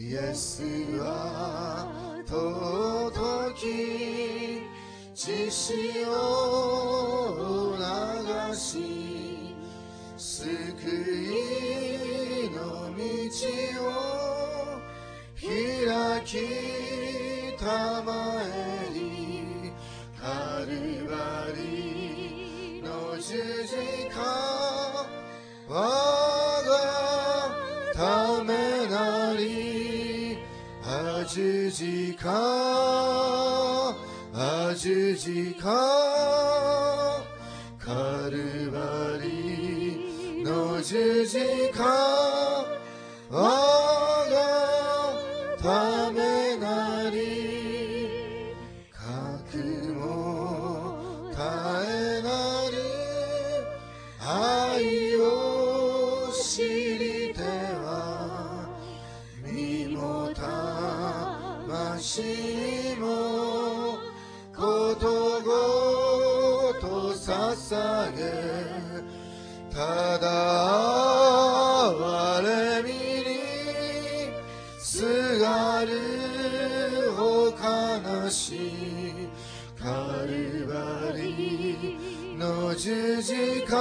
イエスは尊き血潮を流し、救いの道を開きたまえり、カルバリの十字架我がためなり、十字架十字架カルバリの十字架我がためなり、核も絶えなり愛を知りては、身も魂もことごと捧げ、ただ哀れみにすがるお悲しい、カルバリの十字架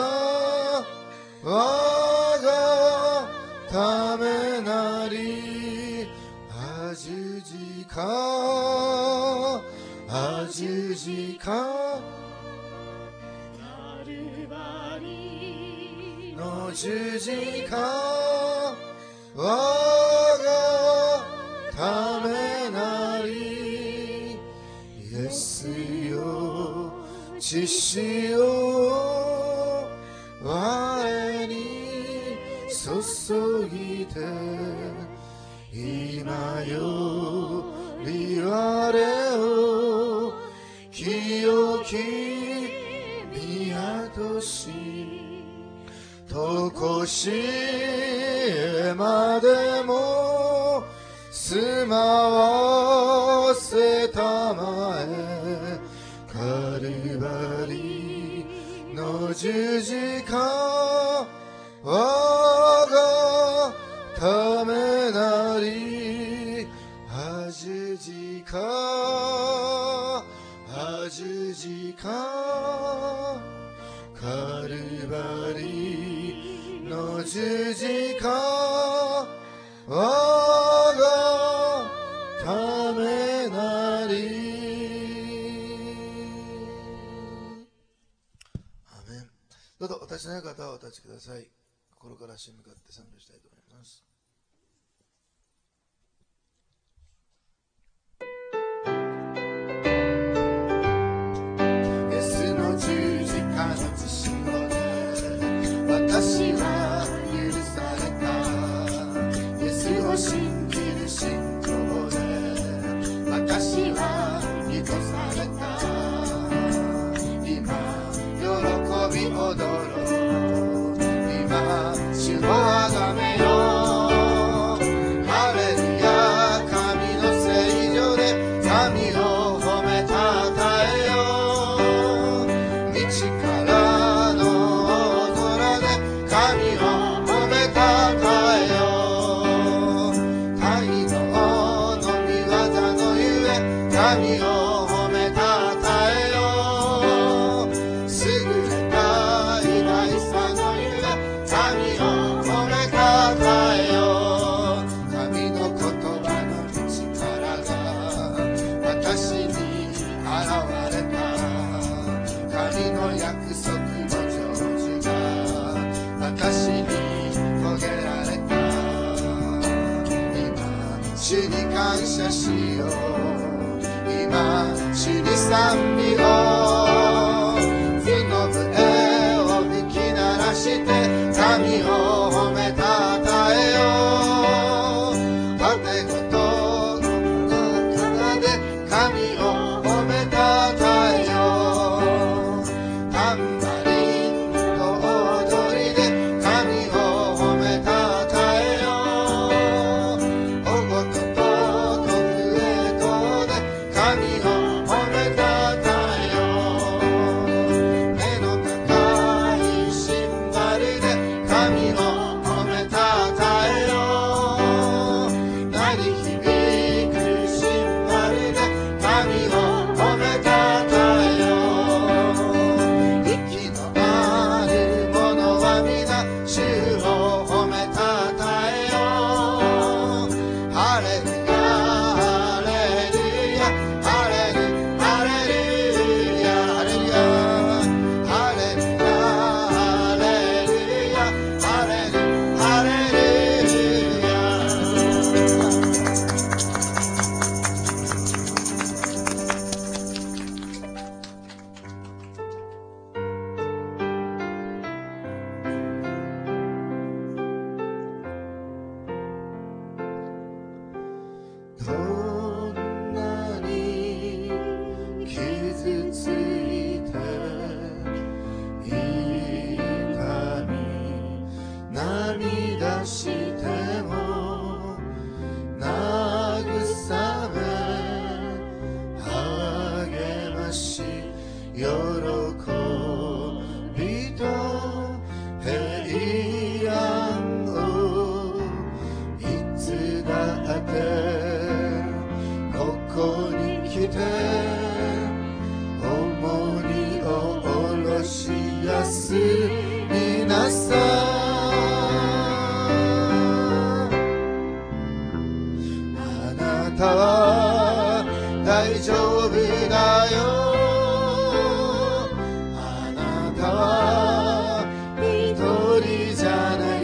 我がためなり、十字架十字架カルバリの十字架我がためなり、イエスよ血潮我に注ぎて、今より我を清き宮し、とこしえまでも住まわせたまえ、カルバリの十字架我がためなり、十字架十字架カルバリの十字架我がためなり。アメン。どうぞお立ちの方はお立ちください。心から主に向かって賛美したいと思います。イエスの十字架の血潮で私は許された。イエスを信じる信仰で私は生かされた。今喜び踊ろう、今主をあがめよう。ハレルヤ、神の聖女で神を褒めたたえよう。道からの大空で神を褒めたたえよう。大能の御業のゆえ神を褒めたたえよう。優れた偉大さのゆえ神を褒めたたえよう。神の言葉の力が私に現れた。神の約束の成就が私に遂げられた。今主に感謝しよう。今主に賛美を、主の笛を吹き鳴らして神を褒めたたえよう。盾ごとの奏で神を褒めたたえよう。タンバリンと踊りで神を褒めたたえよう。おごとと笛とで神を褒めたたえよう。目の高いシンバルで神を出す皆さん、あなたは大丈夫だよ、あなたは一人じゃない、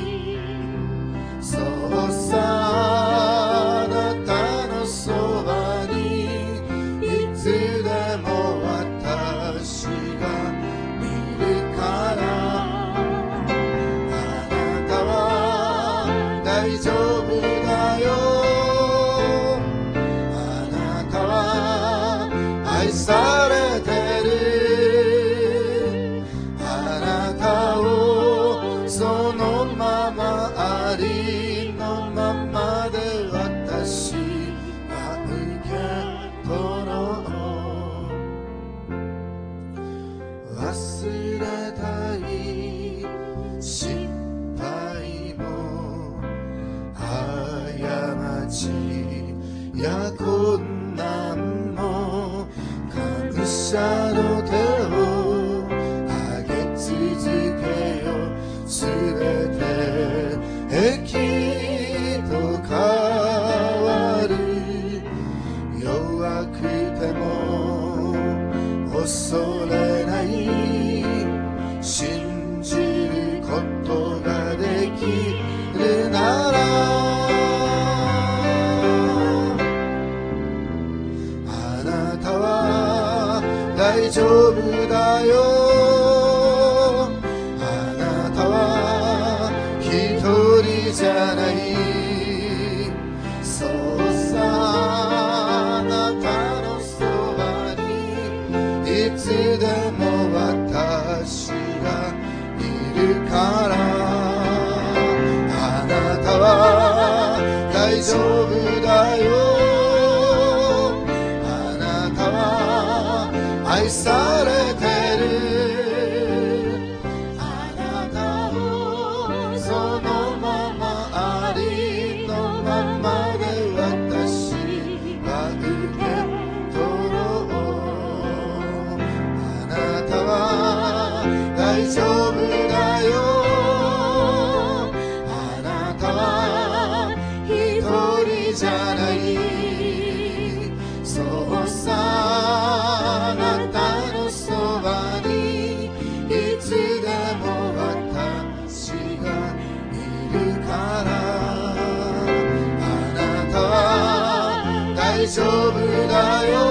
そうさあなたのそばにいつでも私がいるから、あなたは大丈夫だよ、あなたは愛されてる、あなたをそのままありのままで私は受け取ろう、忘れたい失敗も過ちや困難も感謝の手を上げ続けよ、すべて益と変わる、弱くても恐れない、信じることができるなら、あなたは大丈夫だよ、あなたは一人じゃない、そうさあなたのそばにいつでも私がいるから、あなたは大丈夫だよ、あなたは愛されてる、あなたをそのままありのままで私は受け取ろう、あなたは大丈夫だよ、あなたは一人じゃない、そうさあなたのそばにいつでも私がいるから、あなたは大丈夫だよ、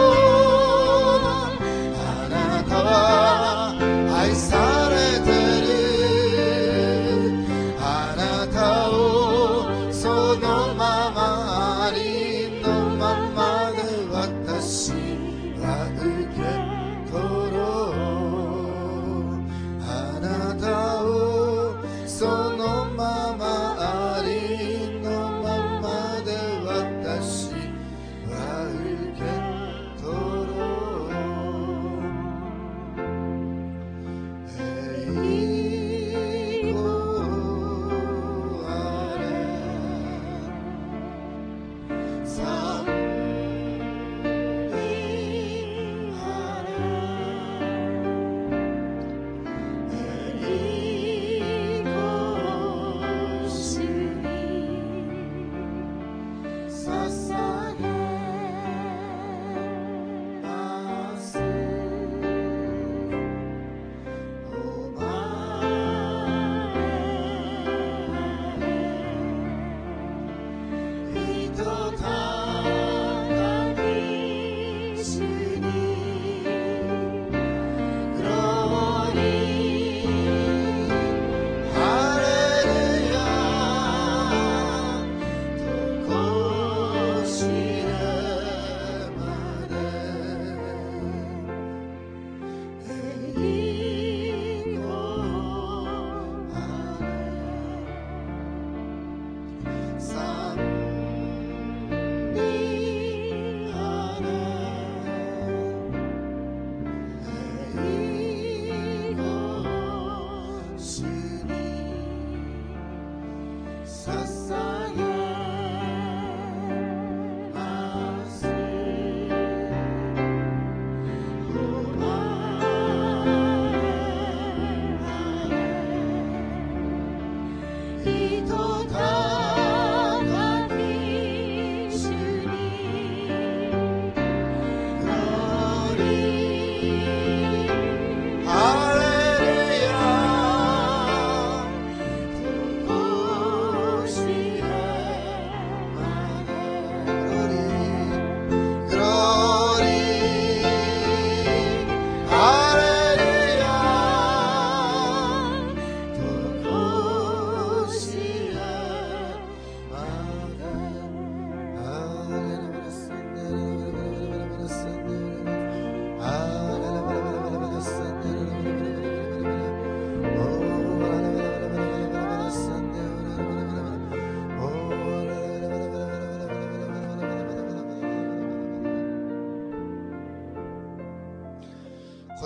あなたは愛されてる、あなたをそのままありのままで私は受け取ろう、あなたをそのままありのままで私は受け取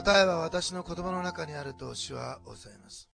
答えは私の言葉の中にあると主はおっしゃいます。